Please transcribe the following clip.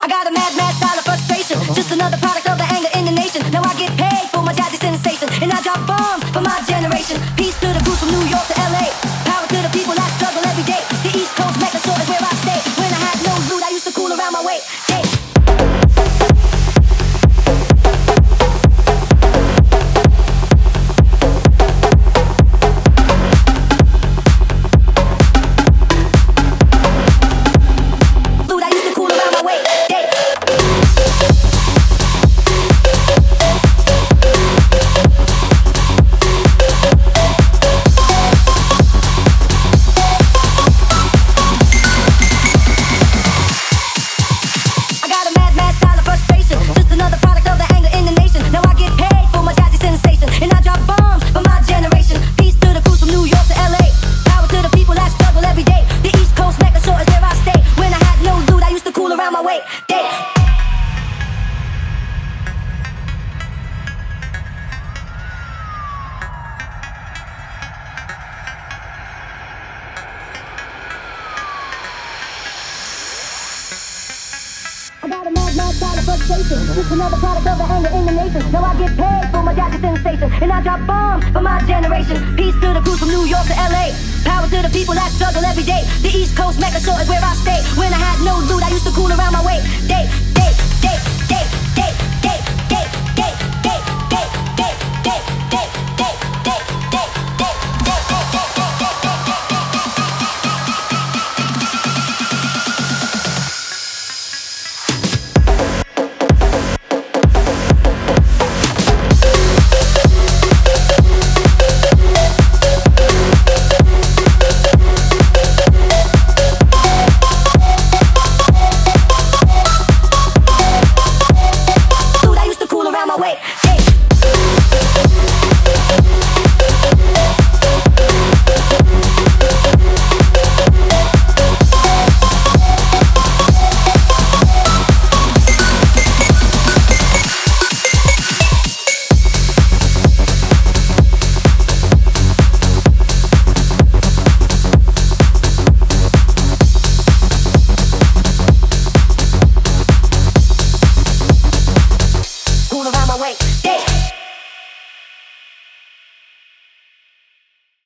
I got a mad, mad style of frustration. Just another product of the anger in the nation. Now I get paid for my jazzy sensation, and I drop bombs for my generation. Peace to the crews from New York to LA. Power to the people that struggle every day. The East Coast Mecca sort is where I stay. When I had no loot, I used to cool around my way. Hey. I got a mad, mad style of frustration. Just another product of the anger in the nation. Now I get paid for my jazzy sensation, and I drop bombs for my generation. Peace to the crews from New York to LA. Power to the people that struggle every day. The East Coast Mecca sort is where I stay. When I had no loot, I used to cool around my way.